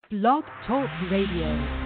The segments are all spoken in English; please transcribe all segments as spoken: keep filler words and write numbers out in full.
Blog Talk Radio.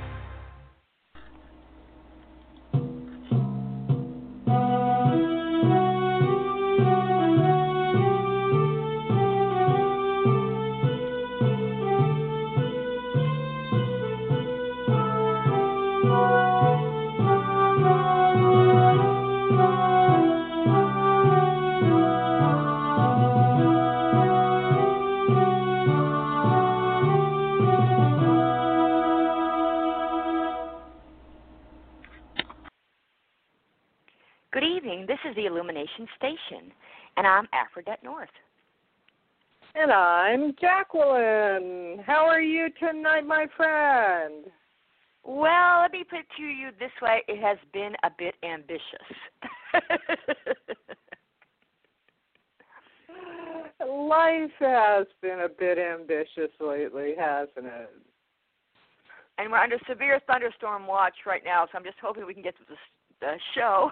Good evening. This is the Illumination Station, and I'm Aphrodite North. And I'm Jacqueline. How are you tonight, my friend? Well, let me put it to you this way. It has been a bit ambitious. Life has been a bit ambitious lately, hasn't it? And we're under severe thunderstorm watch right now, so I'm just hoping we can get to this uh, show.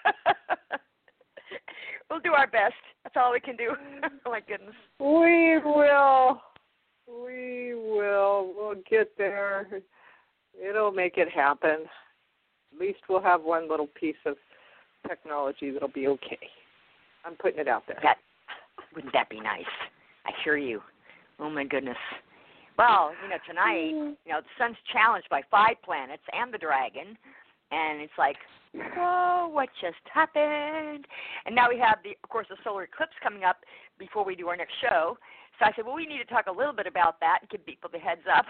We'll do our best. That's all we can do. Oh, my goodness. We will. We will. We'll get there. It'll make it happen. At least we'll have one little piece of technology that'll be okay. I'm putting it out there. That, wouldn't that be nice? I hear you. Oh, my goodness. Well, you know, tonight, you know, the sun's challenged by five planets and the dragon, and it's like, oh, what just happened? And now we have, the, of course, the solar eclipse coming up before we do our next show. So I said, well, we need to talk a little bit about that and give people the heads up.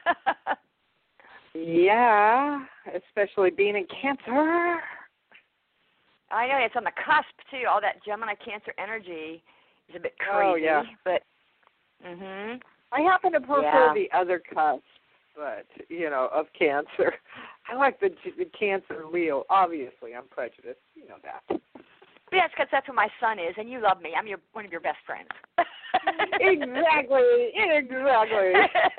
Yeah, especially being in Cancer. I know, it's on the cusp, too. All that Gemini Cancer energy is a bit crazy. Oh, yeah. But, mm-hmm. I happen to prefer Yeah. the other cusp, but, you know, of Cancer. I like the, the Cancer Leo. Obviously, I'm prejudiced. You know that. Yes, because that's what my son is, and you love me. I'm your one of your best friends. Exactly. Exactly.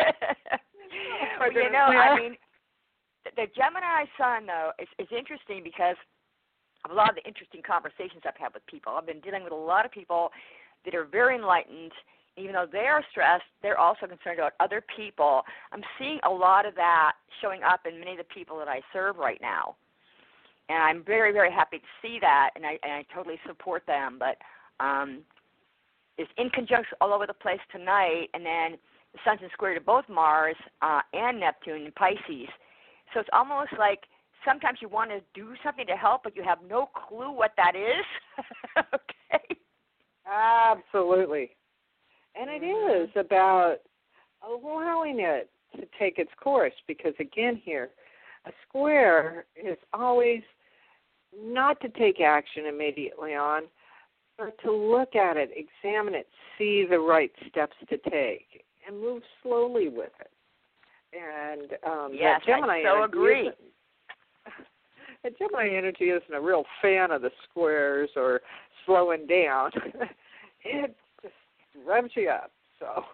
Well, you know, I mean, the Gemini sun, though, is, is interesting because of a lot of the interesting conversations I've had with people. I've been dealing with a lot of people that are very enlightened. Even though they are stressed, they're also concerned about other people. I'm seeing a lot of that showing up in many of the people that I serve right now. And I'm very, very happy to see that, and I, and I totally support them. But um, it's in conjunction all over the place tonight, and then the sun's in square to both Mars uh, and Neptune in Pisces. So it's almost like sometimes you want to do something to help, but you have no clue what that is. Okay? Absolutely. And it is about allowing it to take its course because, again, here, a square is always not to take action immediately on, but to look at it, examine it, see the right steps to take, and move slowly with it. And um, yes, that Gemini I so agree. The Gemini energy isn't a real fan of the squares or slowing down. It just revs you up. So.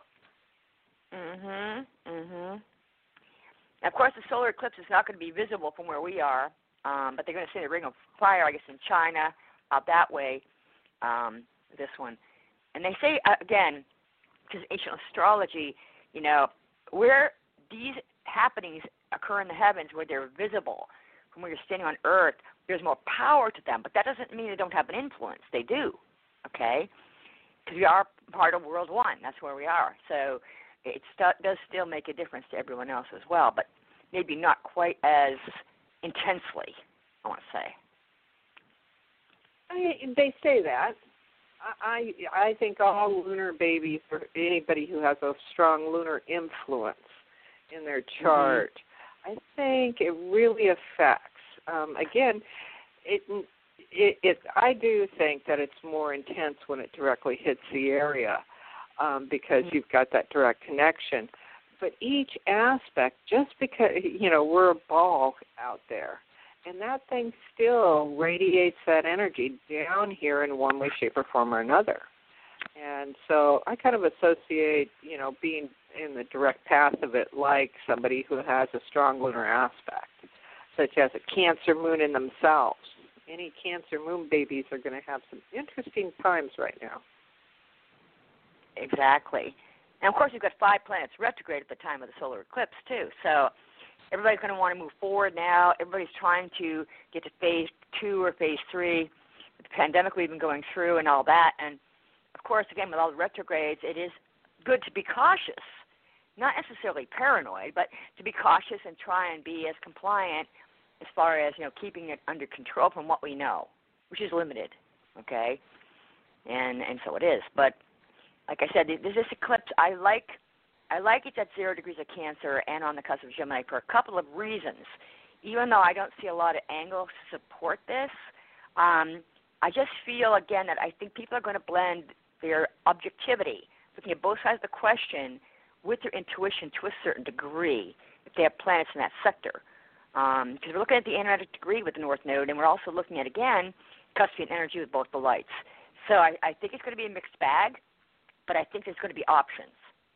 Mhm. Mhm. Of course, the solar eclipse is not going to be visible from where we are, um, but they're going to see the ring of fire, I guess, in China, out that way. Um, this one, and they say uh, again, because ancient astrology, you know, where these happenings occur in the heavens, where they're visible from where you're standing on Earth, there's more power to them. But that doesn't mean they don't have an influence. They do. Okay. Because we are part of World One. That's where we are. So it st- does still make a difference to everyone else as well, but maybe not quite as intensely, I want to say. I, they say that. I, I I think all lunar babies, or anybody who has a strong lunar influence in their chart, mm-hmm. I think it really affects. Um, again, it It, it, I do think that it's more intense when it directly hits the area um, because mm-hmm. you've got that direct connection. But each aspect, just because, you know, we're a ball out there, and that thing still radiates that energy down here in one way, shape, or form or another. And so I kind of associate, you know, being in the direct path of it like somebody who has a strong lunar aspect, such as a Cancer moon in themselves. Any Cancer moon babies are going to have some interesting times right now. Exactly. And, of course, we've got five planets retrograde at the time of the solar eclipse, too. So everybody's going to want to move forward now. Everybody's trying to get to phase two or phase three, with the pandemic we've been going through and all that. And, of course, again, with all the retrogrades, it is good to be cautious, not necessarily paranoid, but to be cautious and try and be as compliant as far as, you know, keeping it under control from what we know, which is limited, okay? And and so it is. But like I said, this, this eclipse, I like I like it's at zero degrees of Cancer and on the cusp of Gemini for a couple of reasons. Even though I don't see a lot of angles to support this, um, I just feel, again, that I think people are going to blend their objectivity, looking at both sides of the question, with their intuition to a certain degree if they have planets in that sector. Because um, we're looking at the energetic degree with the North Node, and we're also looking at, again, cuspian energy with both the lights. So I, I think it's going to be a mixed bag, but I think there's going to be options.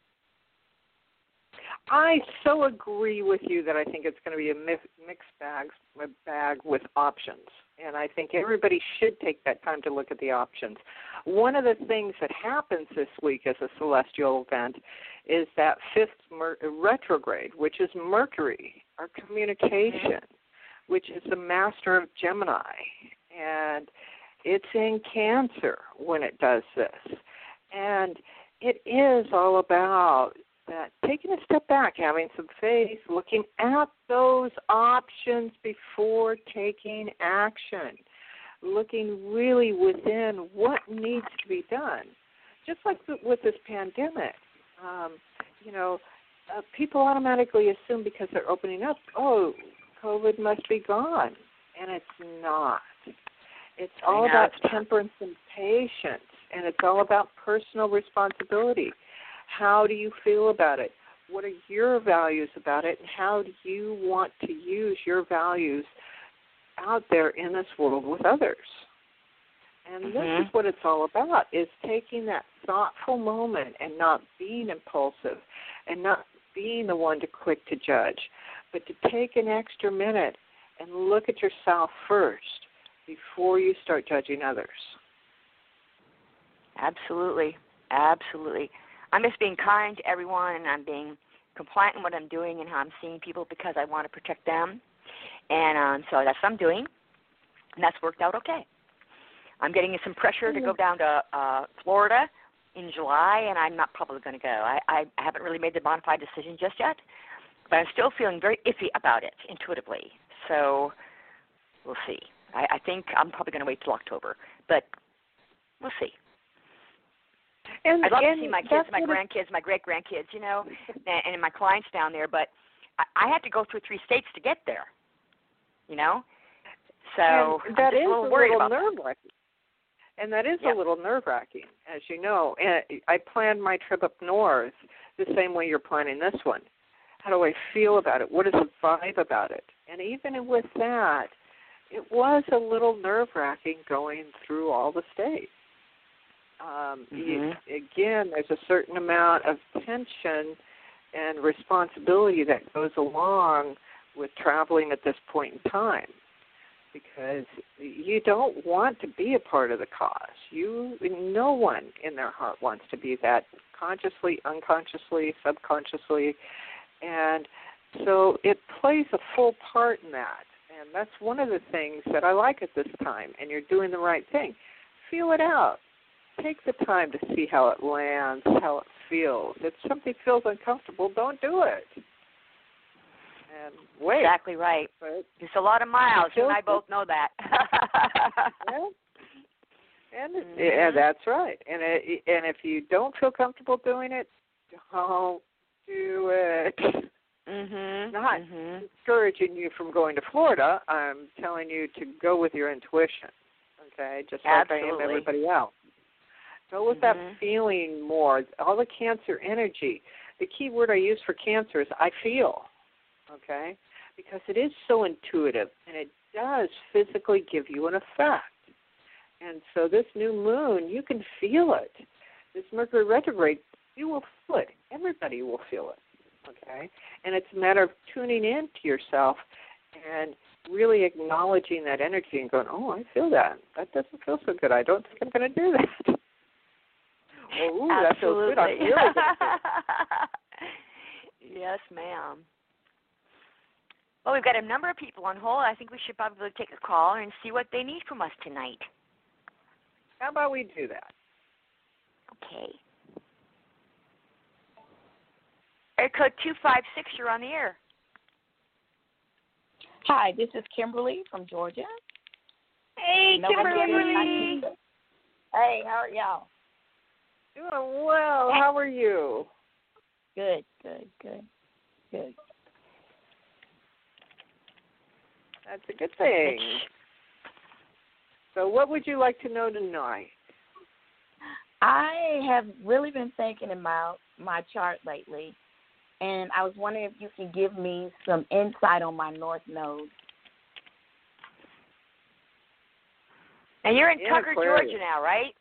I so agree with you that I think it's going to be a mixed bag, a bag with options. And I think everybody should take that time to look at the options. One of the things that happens this week as a celestial event is that fifth mer- retrograde, which is Mercury, our communication, which is the master of Gemini. And it's in Cancer when it does this. And it is all about that taking a step back, having some faith, looking at those options before taking action, looking really within what needs to be done. Just like with this pandemic, um, you know, uh, people automatically assume because they're opening up, oh, COVID must be gone, and it's not. It's all about temperance and patience, and it's all about personal responsibility. How do you feel about it? What are your values about it? And how do you want to use your values out there in this world with others? And mm-hmm. this is what it's all about, is taking that thoughtful moment and not being impulsive and not being the one to quick to judge, but to take an extra minute and look at yourself first before you start judging others. Absolutely. Absolutely. I'm just being kind to everyone, and I'm being compliant in what I'm doing and how I'm seeing people because I want to protect them. And um, so that's what I'm doing, and that's worked out okay. I'm getting some pressure to go down to uh, Florida in July, and I'm not probably going to go. I, I haven't really made the bona fide decision just yet, but I'm still feeling very iffy about it intuitively. So we'll see. I, I think I'm probably going to wait till October, but we'll see. And, I'd love and to see my kids, my grandkids, my great-grandkids, you know, and, and my clients down there, but I, I had to go through three states to get there, you know? So and that I'm just is a little worried about nerve-wracking. And that is yeah. a little nerve-wracking, as you know. And I planned my trip up north the same way you're planning this one. How do I feel about it? What is the vibe about it? And even with that, it was a little nerve-wracking going through all the states. Um, mm-hmm. you, again, there's a certain amount of tension and responsibility that goes along with traveling at this point in time, because you don't want to be a part of the cause. You, no one in their heart wants to be that, consciously, unconsciously, subconsciously, and so it plays a full part in that. And that's one of the things that I like at this time, and you're doing the right thing. Feel it out. Take the time to see how it lands, how it feels. If something feels uncomfortable, don't do it. And wait. Exactly right. But it's a lot of miles. You and I both know that. yeah. And, mm-hmm. yeah, that's right. And it, and if you don't feel comfortable doing it, don't do it. Mm-hmm. Not mm-hmm. discouraging you from going to Florida. I'm telling you to go with your intuition. Okay, just like Absolutely. I am everybody else. Go with mm-hmm. that feeling more. All the Cancer energy. The key word I use for Cancer is I feel. Okay, because it is so intuitive, and it does physically give you an effect. And so this new moon, you can feel it. This Mercury retrograde, you will feel it. Everybody will feel it. Okay, and it's a matter of tuning in to yourself and really acknowledging that energy and going, oh, I feel that. That doesn't feel so good. I don't think I'm going to do that. ooh, that feels good. I'm really gonna Yes, ma'am. Well, we've got a number of people on hold. I think we should probably take a call and see what they need from us tonight. How about we do that? Okay. Area code two five six, you're on the air. Hi, this is Kimberly from Georgia. Hey, no Kimberly. Hey, how are y'all? Doing well. How are you? Good, good, good, good. That's a good thing. So what would you like to know tonight? I have really been thinking about my chart lately, and I was wondering if you can give me some insight on my North Node. And you're in In Tucker, Aquarius. Georgia now, right?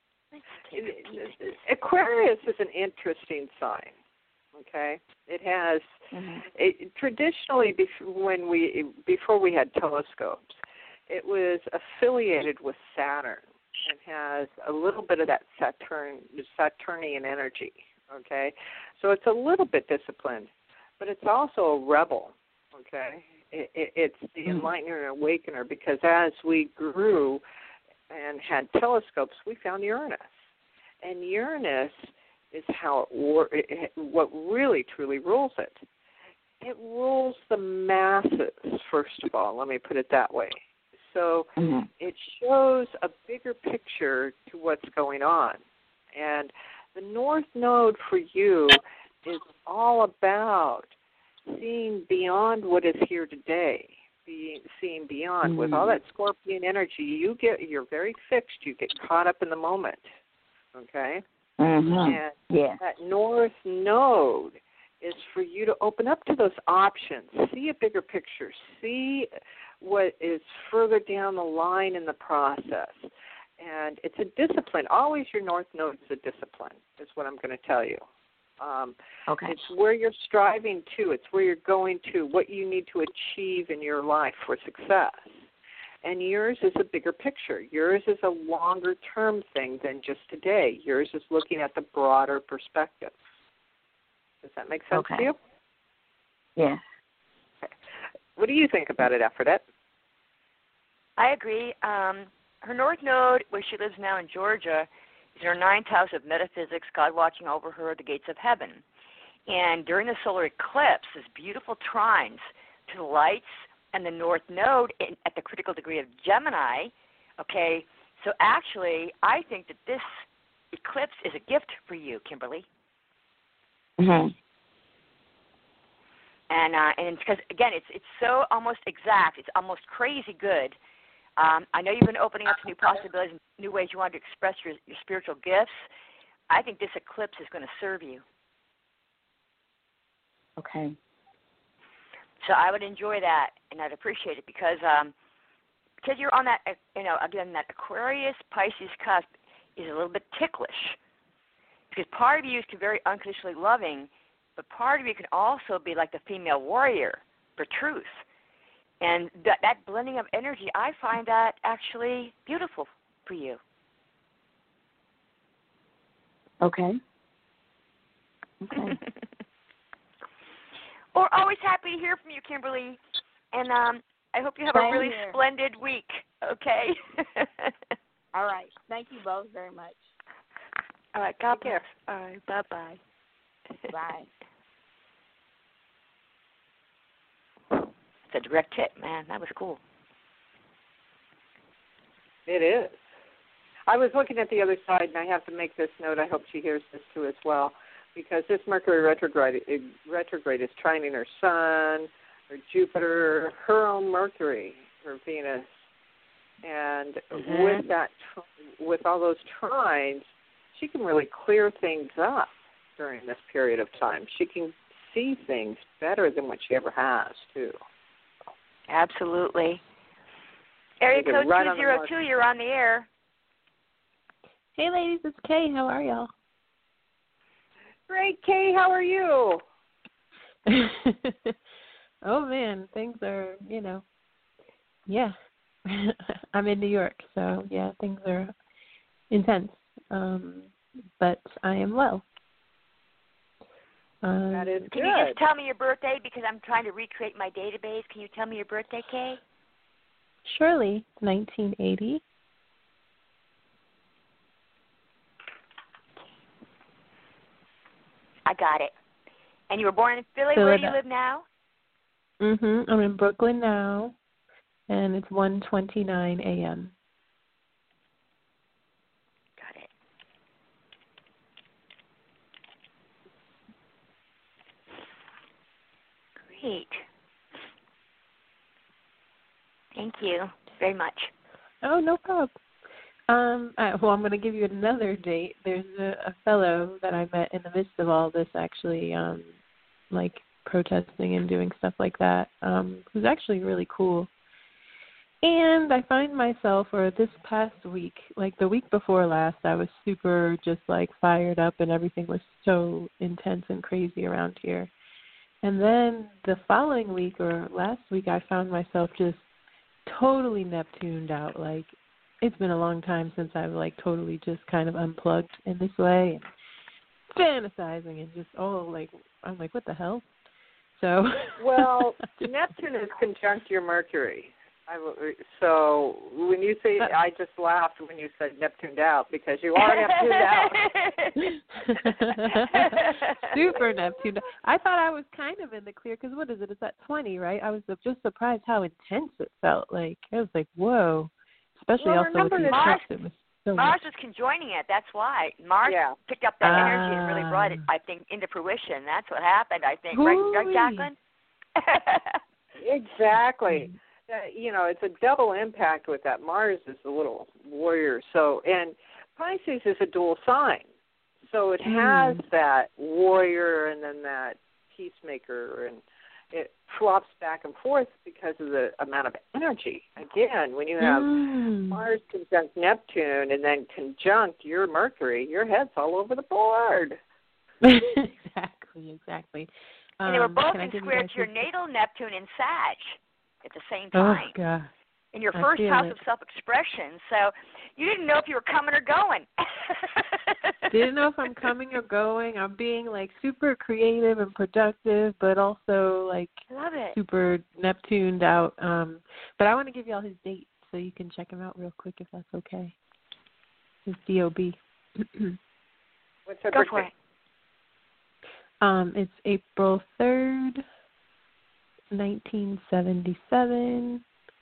Aquarius is an interesting sign. Okay, it has Mm-hmm. it, traditionally bef- when we before we had telescopes, it was affiliated with Saturn and has a little bit of that Saturn Saturnian energy. Okay, so it's a little bit disciplined, but it's also a rebel. Okay, it, it, it's the Mm-hmm. enlightener and awakener, because as we grew and had telescopes, we found Uranus, and Uranus is how it, wor- it what really truly rules it. It rules the masses, first of all. Let me put it that way. So Mm-hmm. it shows a bigger picture to what's going on. And the North Node for you is all about seeing beyond what is here today, being, seeing beyond. Mm-hmm. With all that Scorpion energy, you get, you're very fixed. You get caught up in the moment, okay? Mm-hmm. And Yeah. that North Node is for you to open up to those options, see a bigger picture, see what is further down the line in the process. And it's a discipline. Always your North Node is a discipline, is what I'm going to tell you. Um, Okay. It's where you're striving to. It's where you're going to, what you need to achieve in your life for success. And yours is a bigger picture. Yours is a longer-term thing than just today. Yours is looking at the broader perspective. Does that make sense Okay. to you? Yeah. Okay. What do you think about it, Aphrodite? I agree. Um, her North Node, where she lives now in Georgia, is in her ninth house of metaphysics, God watching over her, the gates of heaven. And during the solar eclipse, there's beautiful trines to the lights and the North Node in, at the critical degree of Gemini. Okay, so actually, I think that this eclipse is a gift for you, Kimberly. Mm-hmm. And uh, and because again, it's it's so almost exact. It's almost crazy good. Um, I know you've been opening up to new possibilities, and new ways you want to express your, your spiritual gifts. I think this eclipse is going to serve you. Okay. So I would enjoy that, and I'd appreciate it because um, because you're on that, you know, again, that Aquarius Pisces cusp is a little bit ticklish. Because part of you is very unconditionally loving, but part of you can also be like the female warrior for truth. And that, that blending of energy, I find that actually beautiful for you. Okay. Okay. We're always happy to hear from you, Kimberly. And um, I hope you have Same a really here. splendid week, okay? All right. Thank you both very much. All right, God bless. All right, bye-bye. Bye. It's a direct hit, man. That was cool. It is. I was looking at the other side, and I have to make this note. I hope she hears this too as well, because this Mercury retrograde, retrograde is trining her Sun, her Jupiter, her own Mercury, her Venus, and Mm-hmm. with that, with all those trines, she can really clear things up during this period of time. She can see things better than what she ever has, too. Absolutely. Area Take it code right two on the zero mark. two, you're on the air. Hey, ladies, it's Kay. How are y'all? Great, Kay. How are you? Oh, man, things are, you know, yeah. I'm in New York, so, yeah, things are intense. Um, but I am well. Um, That is Can good. you just tell me your birthday, because I'm trying to recreate my database? Can you tell me your birthday, Kay? Surely, nineteen eighty. I got it. And you were born in Philly. Where do you live now? Mhm. I'm in Brooklyn now, and it's one twenty-nine a.m. Got it. Great. Thank you very much. Oh, no problem. Um, I, well, I'm going to give you another date. There's a, a fellow that I met in the midst of all this, actually, um, like protesting and doing stuff like that, um, who's actually really cool. And I find myself, or this past week, like the week before last, I was super just like fired up and everything was so intense and crazy around here. And then the following week or last week, I found myself just totally Neptuned out. Like, it's been a long time since I've like totally just kind of unplugged in this way and fantasizing and just all like, I'm like, what the hell? So Well, Neptune is conjunct your Mercury. I, so when you say, I just laughed when you said Neptuned out, because you are Neptuned out. Super Neptune. I thought I was kind of in the clear, because what is it? It's at twenty, right? I was just surprised how intense it felt. Like, I was like, whoa. Especially Well, also with these Mars, trips, it was so Mars much. was conjoining it. That's why Mars Yeah. picked up that Ah. energy and really brought it, I think, into fruition. That's what happened. I think, right, right, Jacqueline? Exactly. Uh, you know, it's a double impact with that. Mars is a little warrior. So, and Pisces is a dual sign. So it has Mm. that warrior and then that peacemaker, and it flops back and forth because of the amount of energy. Again, when you have Mm. Mars conjunct Neptune and then conjunct your Mercury, your head's all over the board. exactly, exactly. And they were Um, both can I in give you square guys to your some- natal Neptune in Sag at the same Oh, time. God. In your I first feel house it. of self-expression. So you didn't know if you were coming or going. Didn't know if I'm coming or going. I'm being, like, super creative and productive, but also, like, Love it. super Neptuned out. Um, but I want to give you all his dates so you can check him out real quick if that's okay. His D O B. What's her Go birthday? for it. Um, it's April third, nineteen seventy-seven,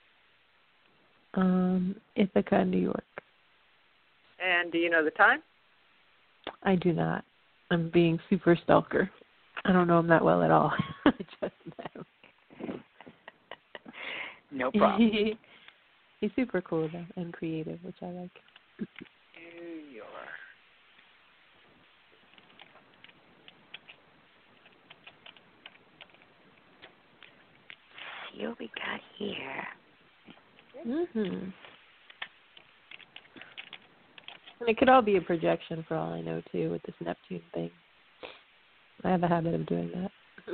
um, Ithaca, New York. And do you know the time? I do not. I'm being super stalker. I don't know him that well at all. I just met him. No problem. He's super cool, though, and creative, which I like. New York. See what we got here. Mhm. And it could all be a projection for all I know, too, with this Neptune thing. I have a habit of doing that.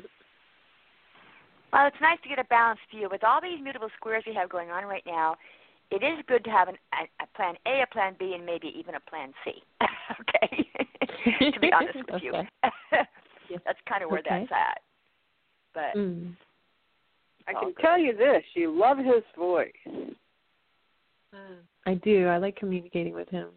Well, it's nice to get a balanced view. With all these mutable squares we have going on right now, it is good to have an, a, a plan A, a plan B, and maybe even a plan C. Okay? To be honest with Okay. you. Yes. That's kind of where Okay. that's at. But Mm. I all can good. tell you this, you love his voice. I do. I like communicating with him.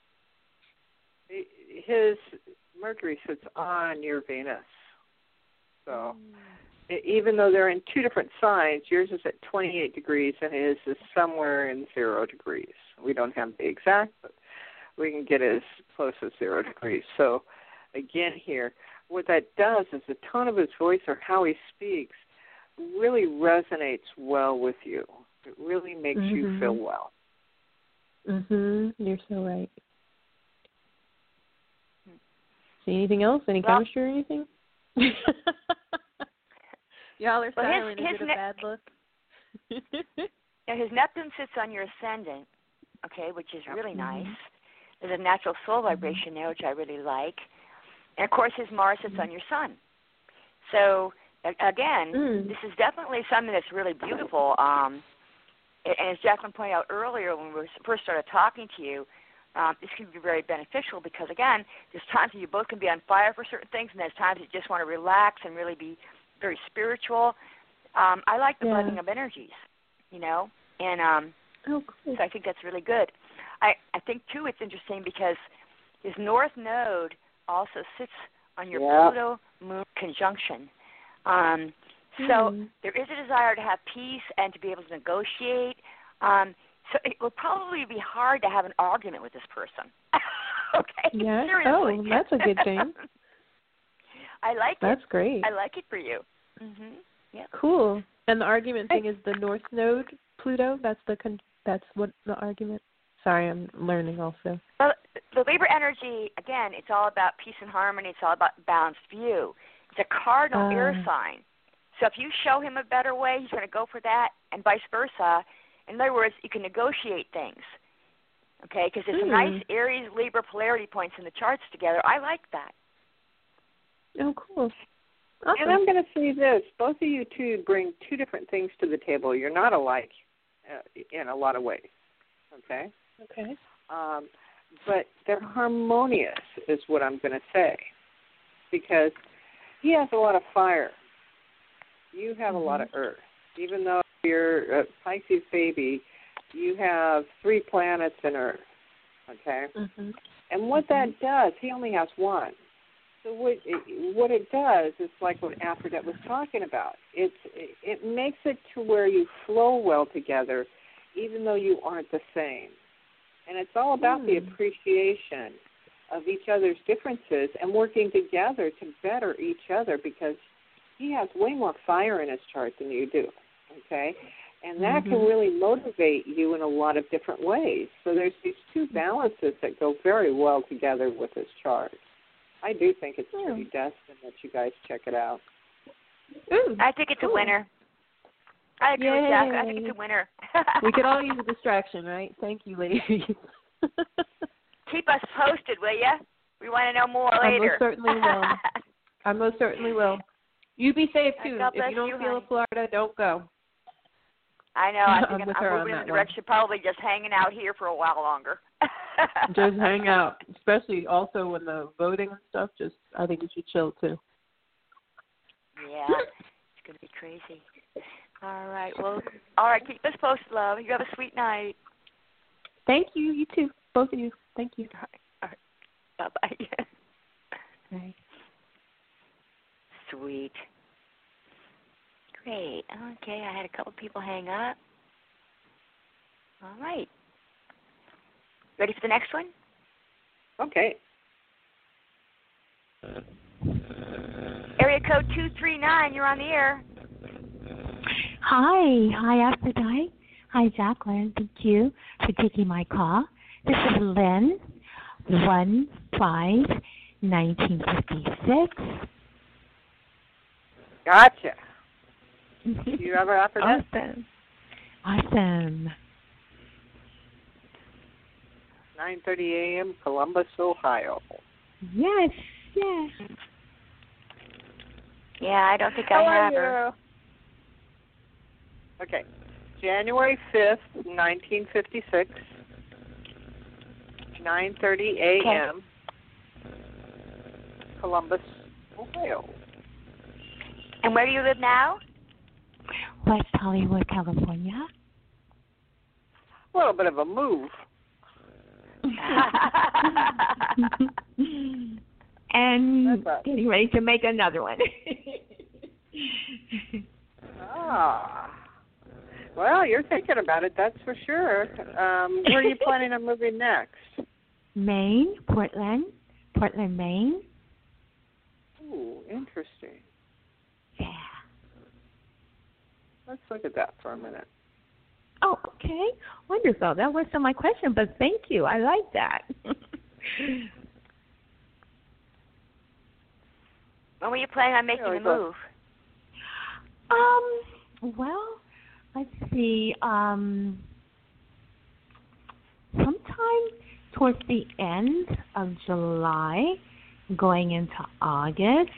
His Mercury sits on your Venus. So e- even though they're in two different signs, yours is at twenty-eight degrees and his is somewhere in zero degrees. We don't have the exact, but we can get as close as zero degrees. So again here, what that does is the tone of his voice or how he speaks really resonates well with you. It really makes Mm-hmm. you feel well. Mhm. You're so right. See anything else? Any Well- chemistry or anything? Y'all are Well, his- silent. Is his it a ne- bad look? now his Neptune sits on your ascendant, okay, which is really Mhm. nice. There's a natural soul vibration there, which I really like. And, of course, his Mars sits on your sun. So, a- again, Mm. this is definitely something that's really beautiful. Um, and as Jacqueline pointed out earlier when we first started talking to you, um, this can be very beneficial because, again, there's times that you both can be on fire for certain things, and there's times you just want to relax and really be very spiritual. Um, I like the yeah. blending of energies, you know, and um, oh, cool. so I think that's really good. I, I think, too, it's interesting because his north node also sits on your yeah. Pluto-Moon conjunction. Um, so mm. there is a desire to have peace and to be able to negotiate. Um, so it will probably be hard to have an argument with this person. Okay? Yeah. Seriously. Oh, that's a good thing. I like that's it. That's great. I like it for you. Mhm. Yeah. Cool. And the argument thing is the North Node Pluto. That's the con- that's what the argument. Sorry, I'm learning also. Well, the Libra energy, again, it's all about peace and harmony. It's all about balanced view. It's a cardinal Uh, air sign. So if you show him a better way, he's going to go for that, and vice versa. In other words, you can negotiate things, okay? Because there's some hmm. nice Aries, Libra polarity points in the charts together. I like that. Oh, cool. Awesome. And I'm going to say this. Both of you two bring two different things to the table. You're not alike uh, in a lot of ways, okay? Okay. Um, but they're harmonious is what I'm going to say because he has a lot of fire. You have mm-hmm. a lot of earth. Even though you're a Pisces baby, you have three planets in Earth, okay? Mm-hmm. And what mm-hmm. that does, he only has one. So what it, what it does is like what Aphrodite was talking about. It's, it, it makes it to where you flow well together, even though you aren't the same. And it's all about mm. the appreciation of each other's differences and working together to better each other because he has way more fire in his chart than you do, okay? And that mm-hmm. can really motivate you in a lot of different ways. So there's these two balances that go very well together with his chart. I do think it's yeah. pretty destined that you guys check it out. Ooh, I think it's cool. a winner. I agree Yay. with Jack. I think it's a winner. We could all use a distraction, right? Thank you, ladies. Keep us posted, will you? We want to know more I later. most certainly will. I most certainly will. You be safe, too. God If you don't you, feel honey. Florida, don't go. I know. I think I'm, I'm, with I'm her moving on in that the direction, probably just hanging out here for a while longer. Just hang out, especially also when the voting and stuff. Just, I think you should chill, too. Yeah, it's going to be crazy. All right. Well, all right. Keep us posted, love. You have a sweet night. Thank you. You too. Both of you. Thank you. All right. All right. Bye-bye. Bye. Sweet. Great. Okay, I had a couple people hang up. All right. Ready for the next one? Okay. Area code two three nine, you're on the air. Hi. Hi, Aphrodite. Hi, Jacqueline. Thank you for taking my call. This is Lynn, one five nineteen fifty-six. Gotcha. Do you ever offer that? Awesome. Awesome. nine thirty a.m. Columbus, Ohio. Yes, yes. Yeah, I don't think How I are have you? her. Okay. January fifth, nineteen fifty-six, nine thirty a.m. Okay. Columbus, Ohio. And where do you live now? West Hollywood, California. A little bit of a move. And getting ready to make another one. Ah. Well, you're thinking about it, that's for sure. Um, where are you planning on moving next? Maine, Portland, Portland, Maine. Ooh, interesting. Yeah. Let's look at that for a minute. Oh, okay. Wonderful. That wasn't my question, but thank you. I like that. When were you planning on making the move? Um, well, let's see. Um, sometime towards the end of July, going into August.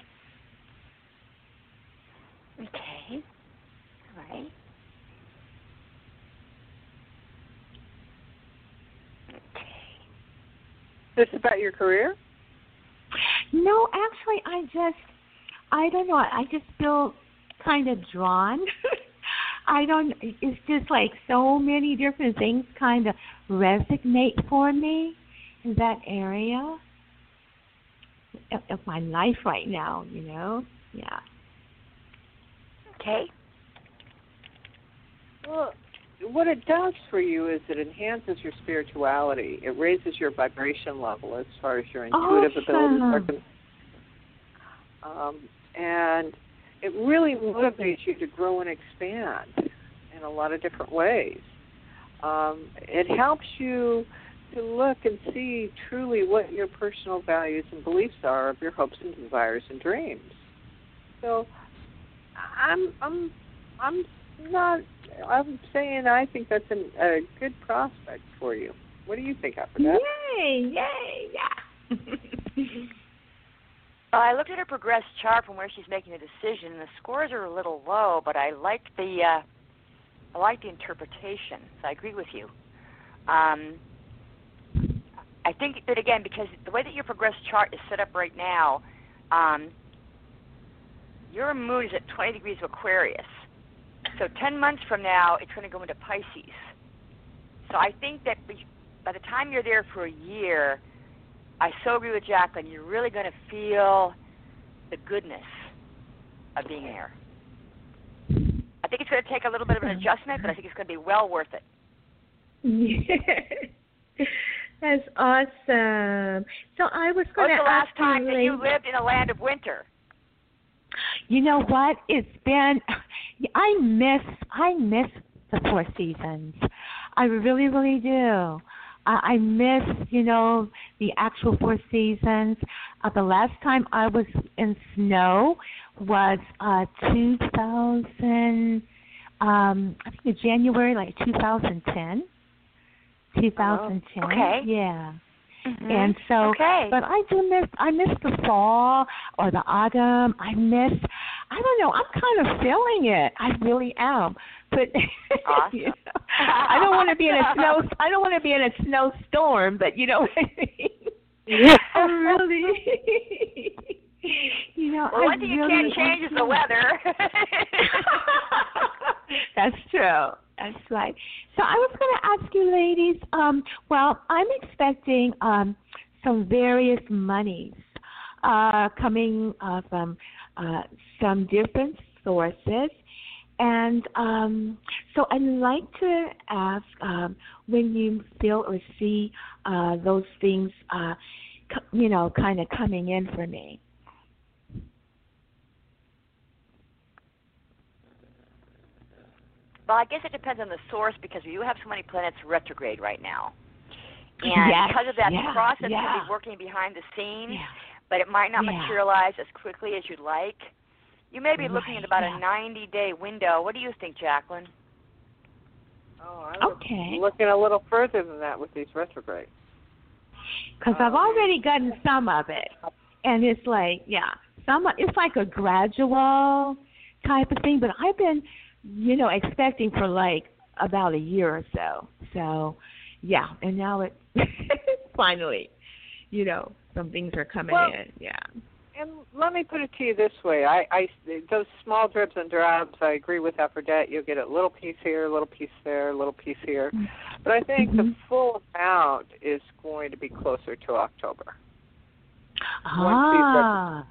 Okay. All right. Okay. this about your career? No, actually, I just, I don't know. I just feel kind of drawn. I don't, it's just like so many different things kind of resonate for me in that area of, of my life right now, you know? Yeah. Okay. Well, what it does for you is it enhances your spirituality. It raises your vibration level as far as your intuitive awesome. abilities are concerned. Um, and it really motivates you to grow and expand in a lot of different ways. Um, it helps you to look and see truly what your personal values and beliefs are of your hopes and desires and dreams. So I'm I'm I'm not I'm saying I think that's an, a good prospect for you. What do you think, Aphrodite? Yay, yay, yeah. Well, I looked at her progressed chart from where she's making a decision, and the scores are a little low, but I like the uh, I like the interpretation, so I agree with you. Um, I think that, again, because the way that your progressed chart is set up right now, um, your moon is at twenty degrees of Aquarius. So ten months from now, it's going to go into Pisces. So I think that by the time you're there for a year, I so agree with Jacqueline, you're really going to feel the goodness of being there. I think it's going to take a little bit of an adjustment, but I think it's going to be well worth it. Yeah. That's awesome. So I was going to ask the last time you, that you lived in a land of winter? You know what? It's been, I miss, I miss the Four Seasons. I really, really do. I, I miss, you know, the actual Four Seasons. Uh, the last time I was in snow was uh, two thousand, um, I think in January, like two thousand ten. two thousand ten. Oh, okay. Yeah. Mm-hmm. And so, okay. but I do miss, I miss the fall or the autumn. I miss, I don't know, I'm kind of feeling it. I really am. But awesome. you know, I don't want to be in a snow, I don't want to be in a snowstorm, but you know what I mean? Yeah. I really, you know, well, I one thing you really can't change is the weather. That's true. That's right. So I was going to ask you, ladies. Um, well, I'm expecting um, some various monies uh, coming uh, from uh, some different sources, and um, so I'd like to ask um, when you feel or see uh, those things, uh, co- you know, kind of coming in for me. Well, I guess it depends on the source because we do have so many planets retrograde right now. And yes, because of that, yeah, the process yeah. can be working behind the scenes, yeah. but it might not yeah. materialize as quickly as you'd like. You may be right, looking at about yeah. a ninety-day window. What do you think, Jacqueline? Oh, I was okay. looking a little further than that with these retrogrades. Because um, I've already gotten some of it. And it's like, yeah, some. It's like a gradual type of thing, but I've been, you know, expecting for like about a year or so. So, yeah, and now it finally, you know, some things are coming well, in. Yeah. And let me put it to you this way: I, I, those small dribs and drabs, I agree with Aphrodite. You'll get a little piece here, a little piece there, a little piece here. But I think mm-hmm. the full amount is going to be closer to October. Ah.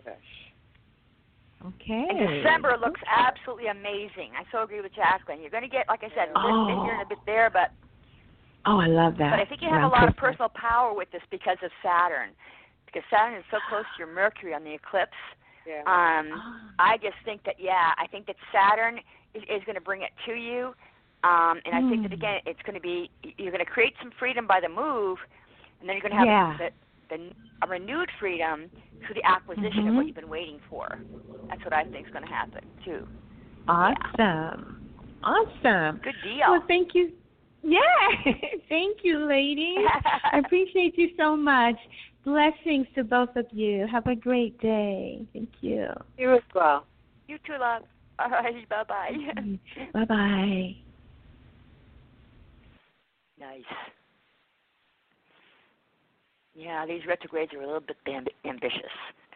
Okay. And December looks absolutely amazing. I so agree with Jacqueline. You're going to get, like I said, a oh. bit here and a bit there, but oh, I love that. But I think you have Around a lot Christmas. of personal power with this because of Saturn. Because Saturn is so close to your Mercury on the eclipse. Yeah. Um, oh. I just think that, yeah, I think that Saturn is, is going to bring it to you. Um, and I mm. think that, again, it's going to be, you're going to create some freedom by the move, and then you're going to have yeah. the, the, a renewed freedom through the acquisition mm-hmm. of what you've been waiting for. That's what I think is going to happen, too. Awesome. Yeah. Awesome. Good deal. Well, thank you. Yeah. Thank you, ladies. I appreciate you so much. Blessings to both of you. Have a great day. Thank you. You as well. You too, love. All right, bye-bye. Bye-bye. Nice. Yeah, these retrogrades are a little bit amb- ambitious.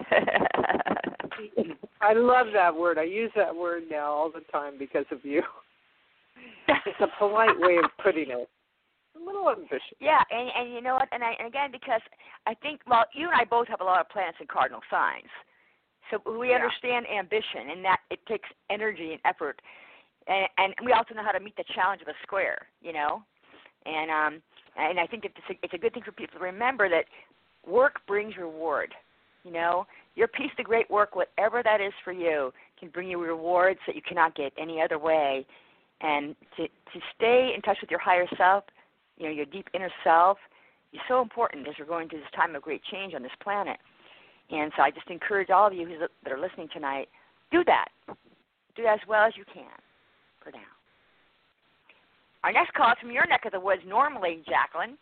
I love that word. I use that word now all the time because of you. It's a polite way of putting it. A little ambitious. Yeah, and and you know what? And I and again because I think well, you and I both have a lot of planets in cardinal signs, so we Yeah. understand ambition and that it takes energy and effort, and and we also know how to meet the challenge of a square. You know, and um and I think that it's a, it's a good thing for people to remember that work brings reward. You know, your piece of great work, whatever that is for you, can bring you rewards that you cannot get any other way. And to to stay in touch with your higher self, you know, your deep inner self, is so important as we're going through this time of great change on this planet. And so I just encourage all of you who's, that are listening tonight, do that. Do that as well as you can for now. Our next call is from your neck of the woods, normally, Jacqueline.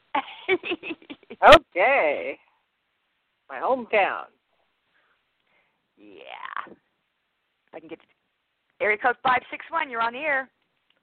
Okay. My hometown. Yeah. If I can get area code five six one, you're on the air.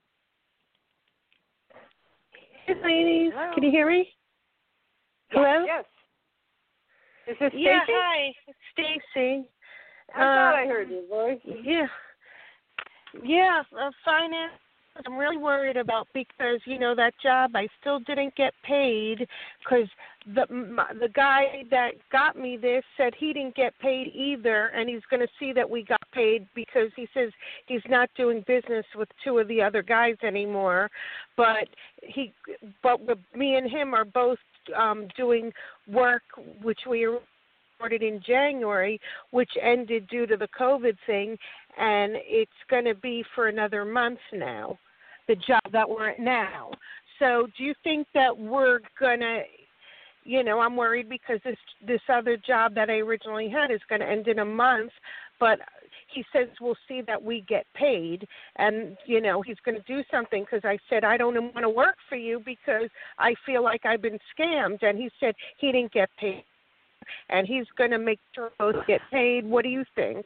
Hey, ladies. Hello. Can you hear me? Hello? Yes. Is this Stacy? Yeah, hi. It's Stacy. I thought I heard your voice. Yeah. Yeah, uh, finance. I'm really worried about because, you know, that job I still didn't get paid because the my, the guy that got me this said he didn't get paid either, and he's going to see that we got paid because he says he's not doing business with two of the other guys anymore. But he, but with me and him are both um, doing work which we started in January, which ended due to the COVID thing, and it's going to be for another month now, the job that we're at now. So do you think that we're going to, you know, I'm worried because this this other job that I originally had is going to end in a month, but he says we'll see that we get paid, and, you know, he's going to do something because I said I don't want to work for you because I feel like I've been scammed, and he said he didn't get paid, and he's going to make sure both get paid. What do you think?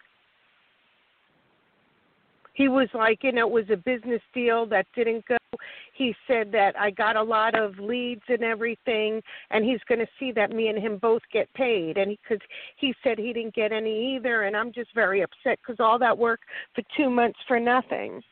He was like, you know, it was a business deal that didn't go. He said that I got a lot of leads and everything, and he's going to see that me and him both get paid. And because he, he said he didn't get any either, and I'm just very upset because all that work for two months for nothing.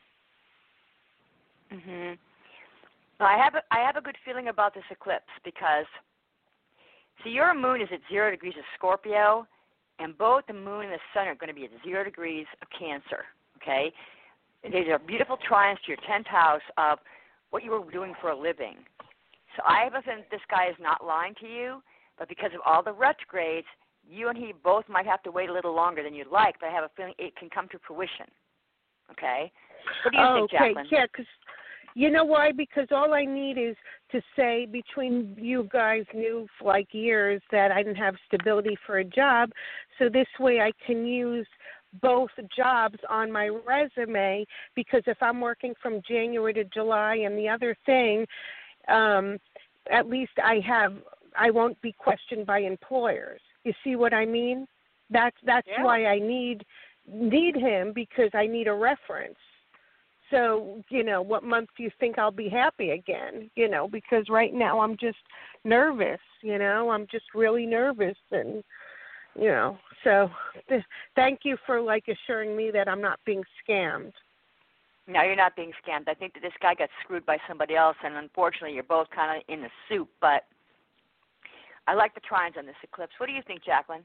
Mhm. Well, I have a, I have a good feeling about this eclipse because, see, your moon is at zero degrees of Scorpio, and both the moon and the sun are going to be at zero degrees of Cancer. Okay, there's a beautiful trine to your tenth house of what you were doing for a living. So I have a feeling this guy is not lying to you, but because of all the retrogrades, you and he both might have to wait a little longer than you'd like, but I have a feeling it can come to fruition. Okay? What do you oh, think, Jacqueline? Okay, yeah, because you know why? Because all I need is to say between you guys knew for like years that I didn't have stability for a job, so this way I can use both jobs on my resume, because if I'm working from January to July and the other thing, um, at least I have, I won't be questioned by employers. You see what I mean? That's that's Yeah. why I need need him, because I need a reference. So, you know, what month do you think I'll be happy again? You know, because right now I'm just nervous, you know, I'm just really nervous, and you know, so th- thank you for, like, assuring me that I'm not being scammed. No, you're not being scammed. I think that this guy got screwed by somebody else, and unfortunately you're both kind of in the soup, but I like the trines on this eclipse. What do you think, Jacqueline?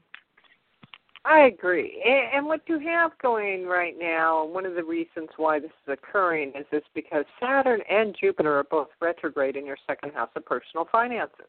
I agree. And, and what you have going right now, one of the reasons why this is occurring is this because Saturn and Jupiter are both retrograde in your second house of personal finances.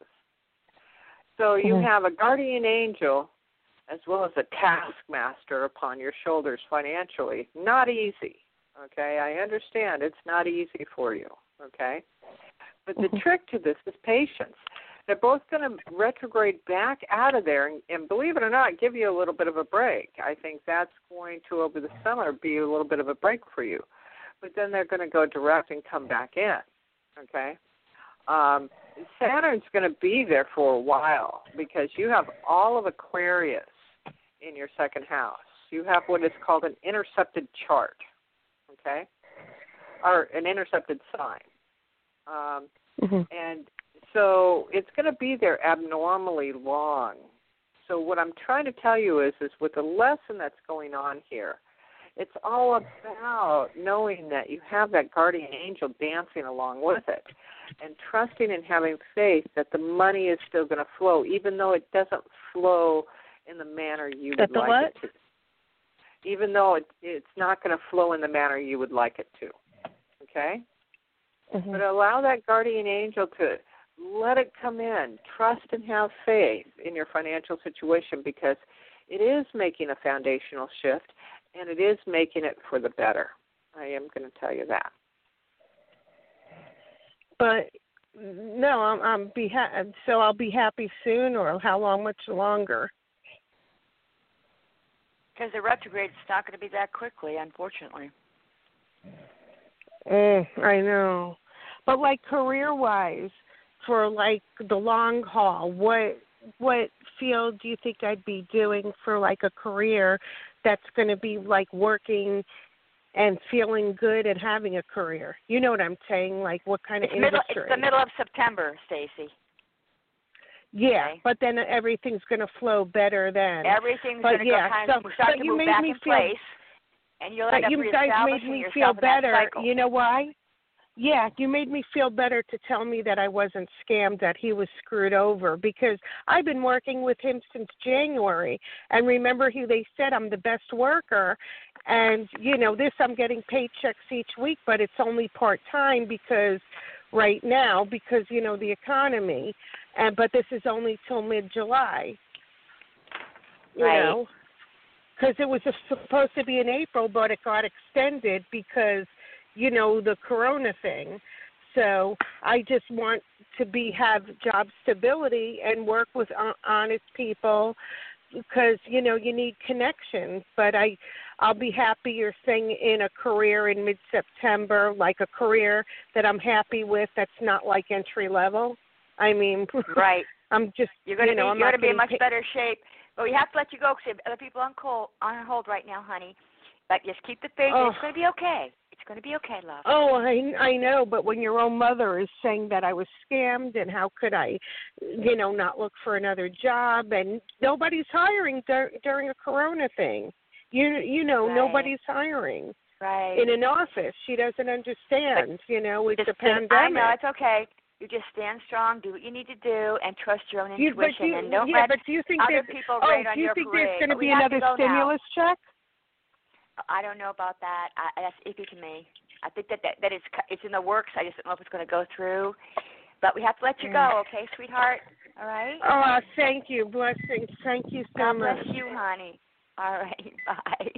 So you mm-hmm. have a guardian angel as well as a taskmaster upon your shoulders financially. Not easy, okay? I understand it's not easy for you, okay? But the mm-hmm. trick to this is patience. They're both going to retrograde back out of there and, and, believe it or not, give you a little bit of a break. I think that's going to, over the summer, be a little bit of a break for you. But then they're going to go direct and come back in, okay? Um, Saturn's going to be there for a while because you have all of Aquarius in your second house. You have what is called an intercepted chart, okay, or an intercepted sign. Um, mm-hmm. And so it's going to be there abnormally long. So what I'm trying to tell you is, is with the lesson that's going on here, it's all about knowing that you have that guardian angel dancing along with it and trusting and having faith that the money is still going to flow, even though it doesn't flow in the manner you would like what? it to. Even though it, it's not going to flow in the manner you would like it to. Okay? Mm-hmm. But allow that guardian angel to let it come in. Trust and have faith in your financial situation, because it is making a foundational shift, and it is making it for the better. I am going to tell you that. But no, I'm, I'm be ha- so I'll be happy soon, or how long? Much longer? Because the retrograde is not going to be that quickly, unfortunately. Mm, I know, but like career-wise, for like the long haul, what what field do you think I'd be doing for like a career that's going to be like working and feeling good and having a career? You know what I'm saying? Like what kind it's of middle, industry? It's the middle of September, Stacy. Yeah, okay. But then everything's going to flow better then. Everything's but going to yeah, go kind so, of start but to you move made back me in feel, place, and you'll end but up you guys made reestablishing me yourself feel in that better. cycle. You know why? Yeah, you made me feel better to tell me that I wasn't scammed, that he was screwed over, because I've been working with him since January. And remember, he they said I'm the best worker. And, you know, this I'm getting paychecks each week, but it's only part-time because right now, because, you know, the economy. And But this is only till mid-July, you right. know, because it was supposed to be in April, but it got extended because – you know, the corona thing. So I just want to be have job stability and work with honest people, because, you know, you need connections. But I, I'll be happy you're saying in a career in mid-September, like a career that I'm happy with, that's not like entry level. I mean, right. I'm just, you're going you to know, be, I'm you're not going to be in much pay- better shape. But we have to let you go because other people on, call, on hold right now, honey. But just keep the faith. Oh. It's going to be okay. It's going to be okay, love. Oh, I I know, but when your own mother is saying that I was scammed and how could I, you know, not look for another job, and nobody's hiring dur- during a corona thing. You you know, right. nobody's hiring. Right. In an office. She doesn't understand, but, you know, it's just, a pandemic. I know, it's okay. You just stand strong, do what you need to do, and trust your own you, intuition. You, and don't yeah, let but do you think other that, people oh, raid on do you your think parade. there's going to be have another to go stimulus now. check? I don't know about that. I, that's iffy to me. I think that, that that it's it's in the works. I just don't know if it's going to go through. But we have to let you go, okay, sweetheart? All right? Oh, uh, thank you. Blessings. Thank you so God much. bless you, honey. All right. Bye.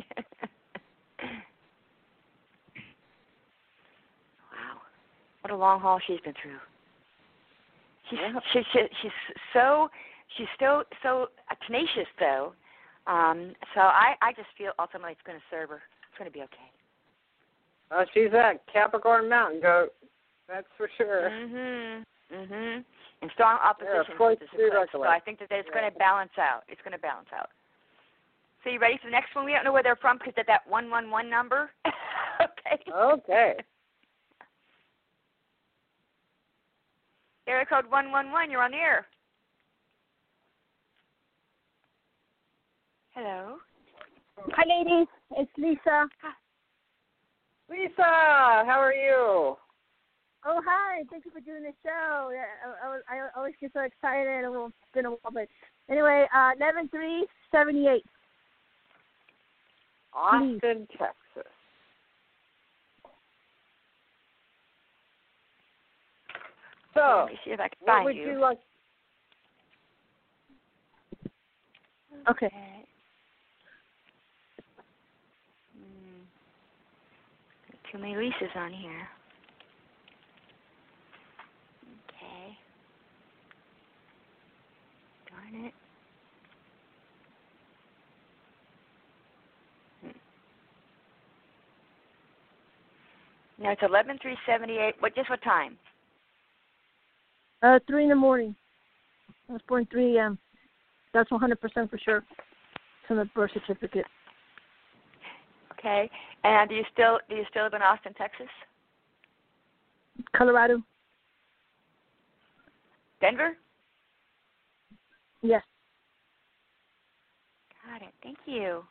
Wow. What a long haul she's been through. She's yeah. she, she, she's so she's so so tenacious though. Um, so I, I just feel ultimately it's going to serve her. It's going to be okay. Oh, she's that Capricorn mountain goat. That's for sure. Mhm. Mhm. And strong opposition yeah, to this eclipse. So I think that it's yeah. going to balance out. It's going to balance out. So you ready for the next one? We don't know where they're from because of that one one one number. Okay. Okay. Area code one one one. You're on the air. Hello. Hi, ladies. It's Lisa. Lisa, how are you? Oh, hi. Thank you for doing the show. I, I, I always get so excited. It's been a while, but anyway, uh, eleven three seventy-eight. Austin, Please. Texas. So, let me see if I can what find would you. you like? Okay. okay. Hmm. Too many Lisas on here. Okay. Darn it. Hmm. No, it's eleven three seventy-eight. What? Just what time? Uh, three in the morning. I was born three a.m. That's one hundred percent for sure. It's on the birth certificate. Okay. And do you still do you still live in Austin, Texas? Colorado. Denver? Yes. Got it. Thank you.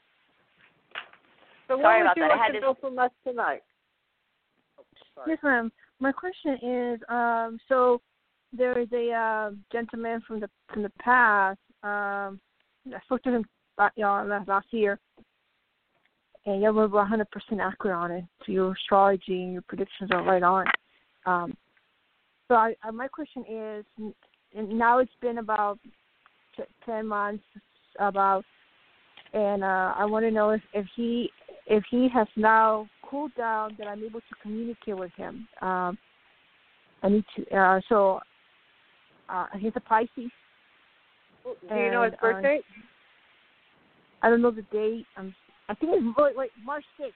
So Sorry what about would you that. I like had to this... know from us tonight? Oh, Yes, ma'am. My question is, um, so there is a uh, gentleman from the from the past. Um, I spoke to him uh, y'all last, last year, and y'all were one hundred percent accurate on it. So your astrology and your predictions are right on. Um, so I, I, my question is, and now it's been about t- ten months, about, and uh, I want to know if, if he if he has now cooled down, that I'm able to communicate with him. Um, I need to. Uh, so uh, he's a Pisces. Do you and, know his birthday? Uh, I don't know the date. Um, I think it's wait, wait March sixth.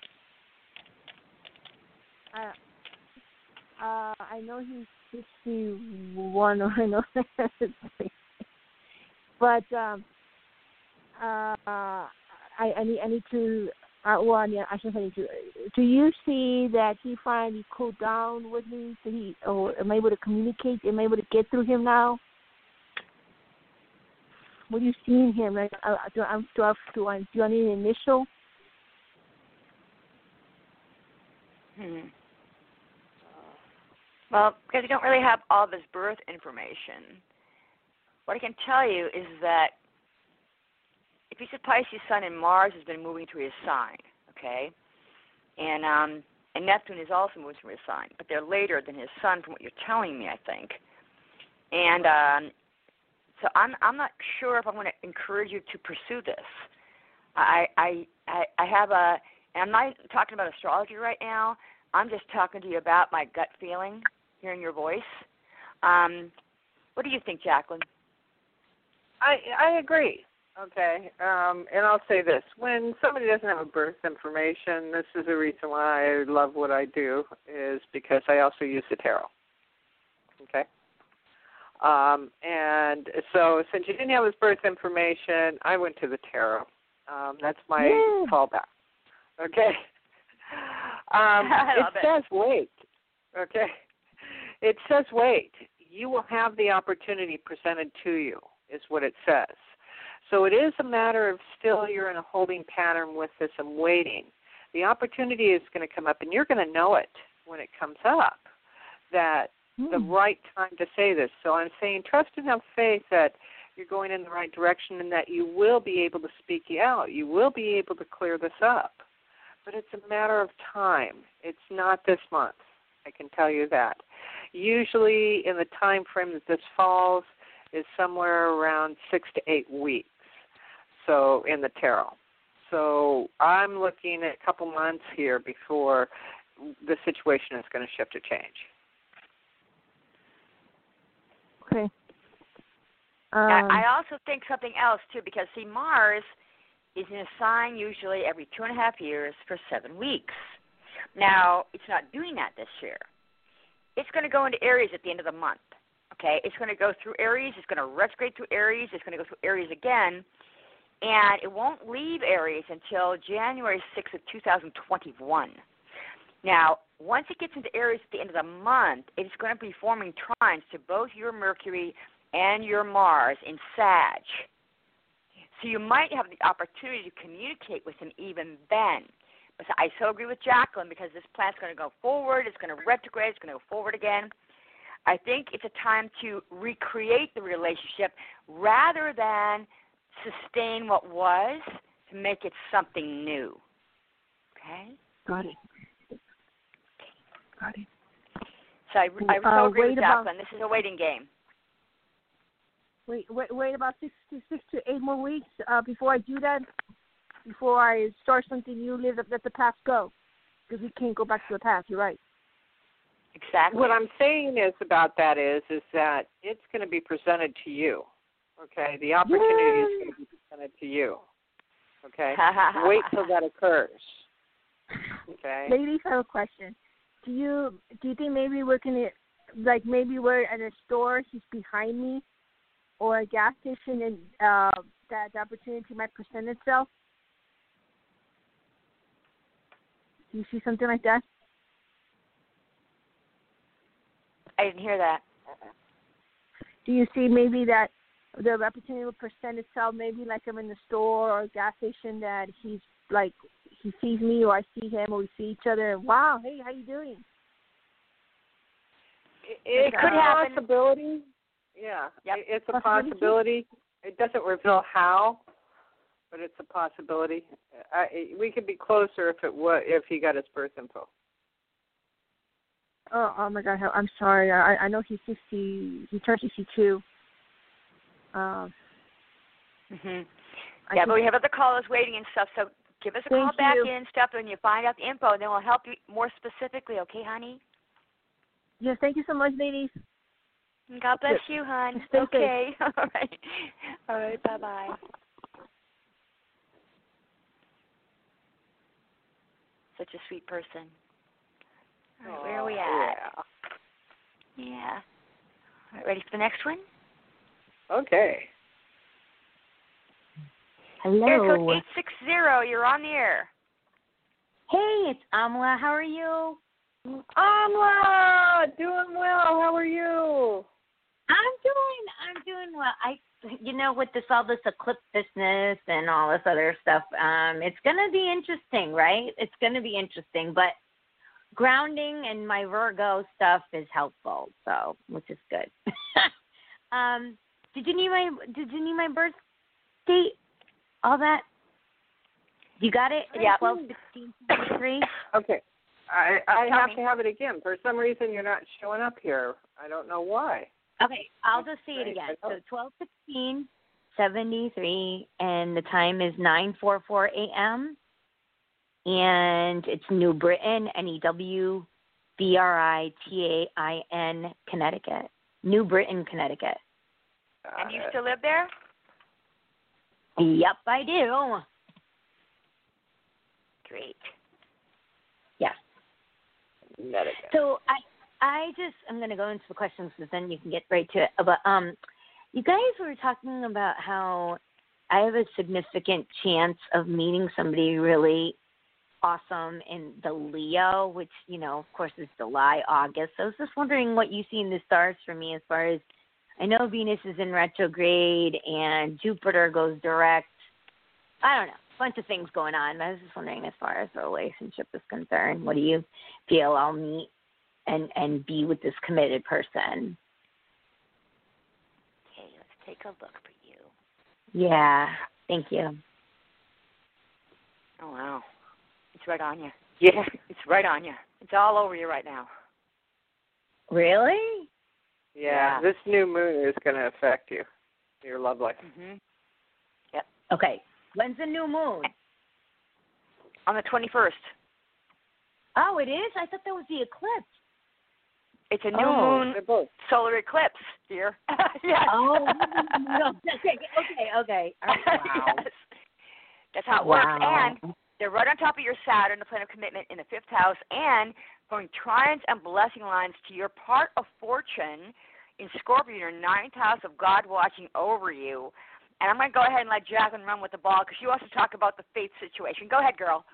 Uh, uh, I know he's sixty-one. Or I know, but um, uh, I, I need I need to. Uh, well, yeah, I should say to. Do you see that he finally cooled down with me? So he, or am I able to communicate? Am I able to get through him now? What do you see in him? Like, uh, do I do I do I do I need an initial? Hmm. Well, because you don't really have all of his birth information, what I can tell you is that if he's a Pisces sun and Mars has been moving through his sign, okay, and um, and Neptune is also moving through his sign, but they're later than his sun, from what you're telling me, I think. And um, so I'm I'm not sure if I'm going to encourage you to pursue this. I I I, I have a, and I'm not talking about astrology right now. I'm just talking to you about my gut feeling, hearing your voice. Um, what do you think, Jacqueline? I I agree. Okay, um, and I'll say this. When somebody doesn't have a birth information, this is the reason why I love what I do, is because I also use the tarot. Okay? Um, and so since you didn't have his birth information, I went to the tarot. Um, that's my Yeah. fallback. Okay? Um, I it love it. says wait. Okay? It says wait. You will have the opportunity presented to you, is what it says. So it is a matter of still you're in a holding pattern with this and waiting. The opportunity is going to come up, and you're going to know it when it comes up, that mm. the right time to say this. So I'm saying trust and have faith that you're going in the right direction and that you will be able to speak out. You will be able to clear this up. But it's a matter of time. It's not this month. I can tell you that. Usually in the time frame that this falls is somewhere around six to eight weeks. So in the tarot. So I'm looking at a couple months here before the situation is going to shift or change. Okay. Um, Um, I also think something else, too, because, see, Mars is in a sign usually every two and a half years for seven weeks. Now, it's not doing that this year. It's going to go into Aries at the end of the month, okay? It's going to go through Aries. It's going to retrograde through Aries. It's going to go through Aries again. And it won't leave Aries until January sixth of two thousand twenty-one. Now, once it gets into Aries at the end of the month, it's going to be forming trines to both your Mercury and your Mars in Sag. So you might have the opportunity to communicate with him even then. But I so agree with Jacqueline, because this planet's going to go forward, it's going to retrograde, it's going to go forward again. I think it's a time to recreate the relationship rather than sustain what was, to make it something new. Okay? Got it. Got it. So I, I so uh, agree with about, Jacqueline. This is a waiting game. Wait, wait, wait about six to six to eight more weeks uh, before I do that. Before I start something new, let, let the past go, because we can't go back to the past. You're right. Exactly. What I'm saying is about that is is that it's going to be presented to you. Okay, the opportunity Yay. is going to be presented to you. Okay, wait till that occurs. Okay. Ladies, I have a question. Do you do you think maybe we're gonna, like maybe we're at a store, he's behind me, or a gas station, and uh, that the opportunity might present itself? Do you see something like that? I didn't hear that. do you see maybe that the representative will present itself maybe like I'm in the store or a gas station that he's like he sees me or I see him or we see each other and wow, hey, how you doing? It, it could a happen. Possibility. Yeah, yep. it, it's a possibility. It doesn't reveal how, but it's a possibility. I, we could be closer if it was if he got his birth info. Oh, oh my God! I'm sorry. I I know he's sixty. He turned sixty-two. Um. Mhm. Yeah, but we have other callers waiting and stuff. So give us a call back in, stuff, and you find out the info, and then we'll help you more specifically. Okay, honey? Yes. Thank you so much, ladies. God bless you, hon. Stay okay. Safe. All right. All right. Bye bye. Such a sweet person. All right, where are we at? Yeah. Yeah. All right, ready for the next one? Okay. Hello. Area code eight six zero. You're on the air. Hey, it's Amla. How are you? Amla, doing well. How are you? I'm doing. I'm doing well. I, you know, with this all this eclipse business and all this other stuff, um, it's gonna be interesting, right? It's gonna be interesting, but grounding and my Virgo stuff is helpful, so which is good. um, did you need my Did you need my birth date? All that? You got it? Yeah. twelve sixteen twenty-three Okay. I I Tell have me. to have it again. For some reason, you're not showing up here. I don't know why. Okay, I'll just say it Right, again. I know. So twelve sixteen seventy-three, and the time is nine forty-four a.m. And it's New Britain, N E W B R I T A I N, Connecticut. New Britain, Connecticut. And you Uh, still live there? Yep, I do. Great. Yes. Connecticut. So I, I just, I'm going to go into the questions because then you can get right to it. But um, you guys were talking about how I have a significant chance of meeting somebody really awesome in the Leo, which, you know, of course is July, August. So I was just wondering what you see in the stars for me as far as, I know Venus is in retrograde and Jupiter goes direct. I don't know. A bunch of things going on. I was just wondering as far as the relationship is concerned, what do you feel I'll meet and, and be with this committed person? Okay, let's take a look for you. Yeah. Thank you. Oh, wow. It's right on you. Yeah, it's right on you. It's all over you right now. Really? Yeah, Yeah. this new moon is going to affect you. Your love life. Mhm. Yep. Okay. When's the new moon? On the twenty-first. Oh, it is? I thought that was the eclipse. It's a new Oh, moon They're both. solar eclipse, dear. Yes. Oh, no. Okay, okay, okay. All right. Wow. Yes. That's how it works. Wow. And they're right on top of your Saturn, the planet of commitment, in the fifth house, and going trines and blessing lines to your part of fortune in Scorpio, your ninth house of God watching over you. And I'm going to go ahead and let Jacqueline run with the ball because she wants to talk about the faith situation. Go ahead, girl.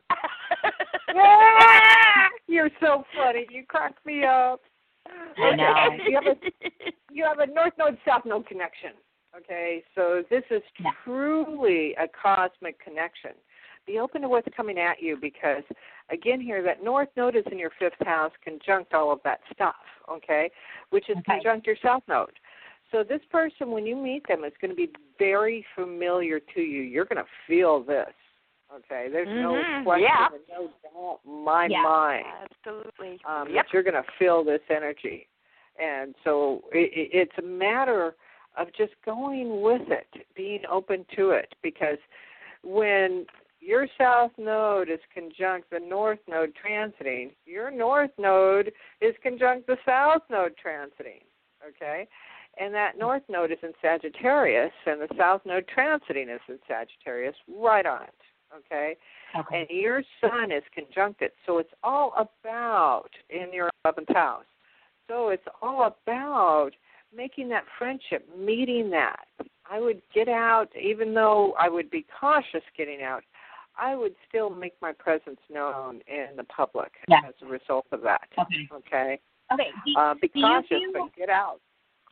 Yeah! You're so funny. You cracked me up. I know. You have a you have a north node south node connection. Okay, so this is Yeah. truly a cosmic connection. Be open to what's coming at you because, again, here that north node is in your fifth house, conjunct all of that stuff. Okay, which is Okay. conjunct your south node. So this person, when you meet them, is going to be very familiar to you. You're going to feel this. Okay, there's Mhm. no question, Yeah. and no doubt in my Yeah. mind. Absolutely. Um, Yep. that you're going to feel this energy. And so it, it, it's a matter of just going with it, being open to it, because when your south node is conjunct the north node transiting, your north node is conjunct the south node transiting, okay? And that north node is in Sagittarius, and the south node transiting is in Sagittarius, right on it, okay? Okay. And your sun is conjuncted, so it's all about in your eleventh house. So it's all about making that friendship, meeting that. I would get out, even though I would be cautious getting out, I would still make my presence known in the public Yeah. as a result of that. Okay. Okay? Okay. Do, Uh, be do you cautious, feel- but get out.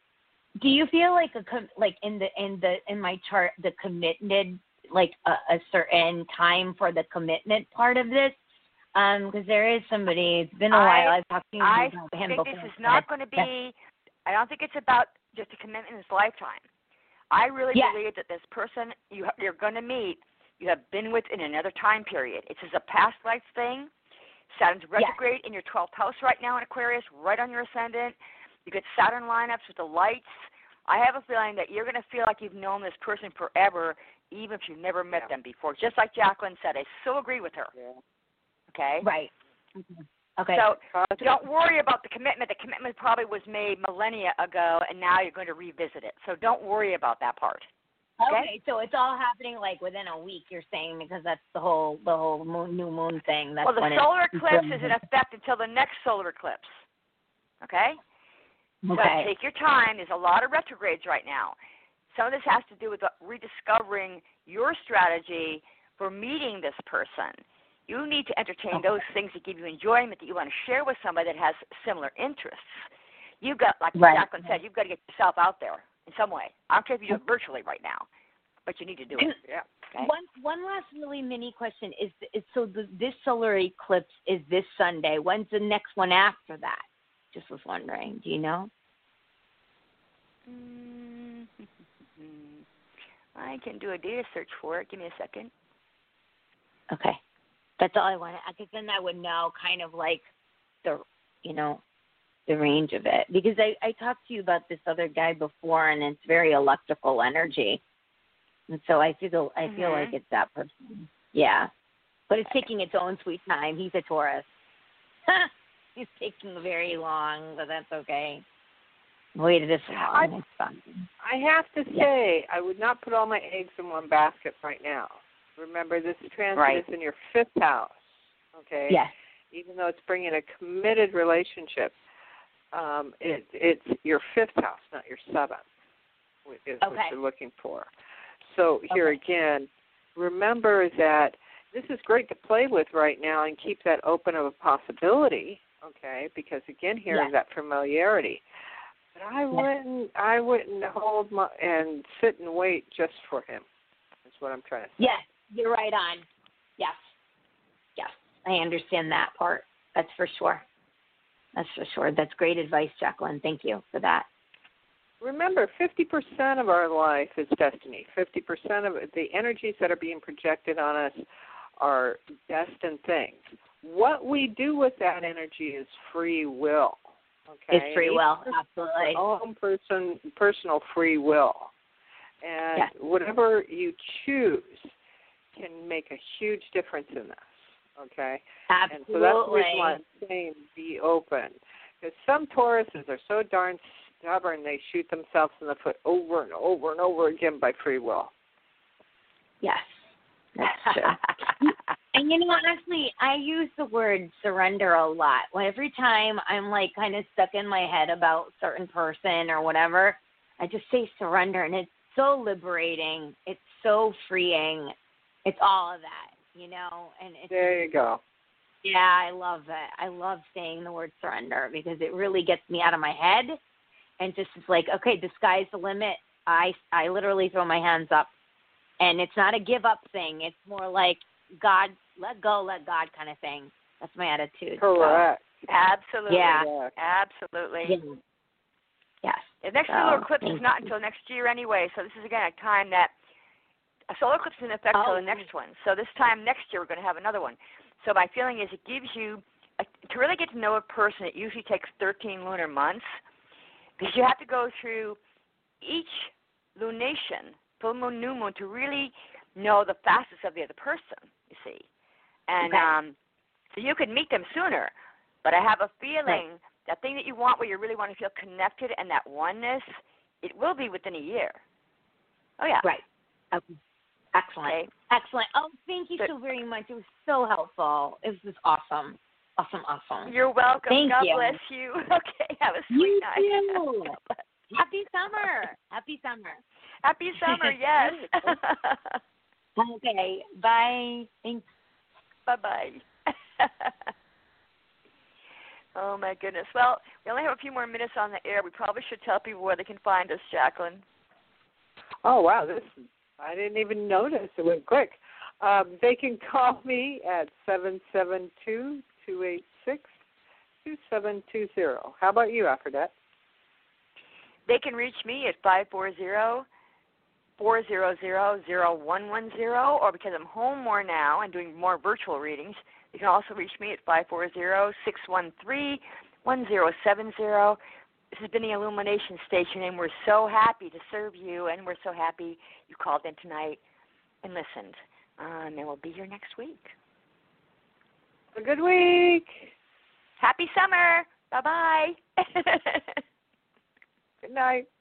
do you feel like a com- like in the in the in my chart the committed like a, a certain time for the commitment part of this? Um, because there is somebody. It's been a I, while. I've talked to him I about him think before. this is not going to be. I don't think it's about just a commitment in this lifetime. I really yes. believe that this person you you're going to meet, you have been with in another time period. It's just a past life thing. Saturn's retrograde yes. in your twelfth house right now in Aquarius, right on your ascendant. You get Saturn lineups with the lights. I have a feeling that you're going to feel like you've known this person forever, even if you've never met yeah. them before. Just like Jacqueline said, I so agree with her. Yeah. Okay? Right. Mm-hmm. Okay. So don't worry about the commitment. The commitment probably was made millennia ago, and now you're going to revisit it. So don't worry about that part. Okay? Okay, so it's all happening like within a week. You're saying because that's the whole the whole moon, new moon thing. That's well, the when solar it's eclipse is in effect until the next solar eclipse. Okay. Okay. So take your time. There's a lot of retrogrades right now. Some of this has to do with rediscovering your strategy for meeting this person. You need to entertain okay. those things that give you enjoyment that you want to share with somebody that has similar interests. You've got, like right. Jacqueline said, you've got to get yourself out there in some way. I don't care if you do it virtually right now, but you need to do it. Yeah. Okay? One one last really mini question is, is so the, this solar eclipse is this Sunday. When's the next one after that? Just was wondering. Do you know? Mm-hmm. I can do a data search for it. Give me a second. Okay. That's all I wanted. Because then I would know kind of like the, you know, the range of it. Because I, I talked to you about this other guy before, and it's very electrical energy. And so I feel I feel mm-hmm. like it's that person. Yeah. But it's taking its own sweet time. He's a Taurus. He's taking very long, but that's okay. Waited this long. I, it's fun. I have to say, yeah. I would not put all my eggs in one basket right now. Remember, this transit right. is in your fifth house, okay? Yes. Even though it's bringing a committed relationship, um, it, it's your fifth house, not your seventh, is okay. what you're looking for. So here okay. again, remember that this is great to play with right now and keep that open of a possibility, okay? Because again, here yes. is that familiarity. But I yes. wouldn't, I wouldn't hold my and sit and wait just for him. That's what I'm trying to say. Yes. You're right on. Yes. Yes. I understand that part. That's for sure. That's for sure. That's great advice, Jacqueline. Thank you for that. Remember, fifty percent of our life is destiny. fifty percent of the energies that are being projected on us are destined things. What we do with that energy is free will. Okay? It's free will, absolutely. Our own person, personal free will. And yes. whatever you choose can make a huge difference in this, okay? Absolutely. And so that's the reason why I'm saying be open. Because some Tauruses are so darn stubborn, they shoot themselves in the foot over and over and over again by free will. Yes, that's true. And, you know, honestly, I use the word surrender a lot. Every time I'm, like, kind of stuck in my head about a certain person or whatever, I just say surrender, and it's so liberating. It's so freeing. It's all of that, you know. And it's, there you go. Yeah, I love it. I love saying the word surrender because it really gets me out of my head and just it's like, okay, the sky's the limit. I, I literally throw my hands up. And it's not a give up thing. It's more like God, let go, let God kind of thing. That's my attitude. Correct. So. Absolutely. Yeah. Absolutely. Yeah. Yes. The next so, solar eclipse is not until next year anyway, so this is, again, a time that a solar eclipse is in effect until oh. the next one. So this time next year we're going to have another one. So my feeling is it gives you, a, to really get to know a person, it usually takes thirteen lunar months because you have to go through each lunation, full moon, new moon, to really know the facets of the other person, you see. And okay. um, so you could meet them sooner, but I have a feeling right. that thing that you want where you really want to feel connected and that oneness, it will be within a year. Oh, yeah. Right. Okay. Excellent. Okay. Excellent. Oh, thank you so very much. It was so helpful. It was awesome. Awesome, awesome. You're welcome. Thank God you. bless you. Okay, have a sweet you night. You too. Happy summer. Happy summer. Happy summer, yes. Okay. Bye. Thanks. Bye-bye. Oh, my goodness. Well, we only have a few more minutes on the air. We probably should tell people where they can find us, Jacqueline. Oh, wow. This I didn't even notice. It went quick. Um, they can call me at seven seven two, two eight six, two seven two zero. How about you, Aphrodite? They can reach me at five four zero, four zero zero, zero one one zero, or because I'm home more now and doing more virtual readings, you can also reach me at five four zero, six one three, one zero seven zero. This has been the Illumination Station, and we're so happy to serve you, and we're so happy you called in tonight and listened. Uh, and then we'll be here next week. A good week. Happy summer. Bye-bye. Good night.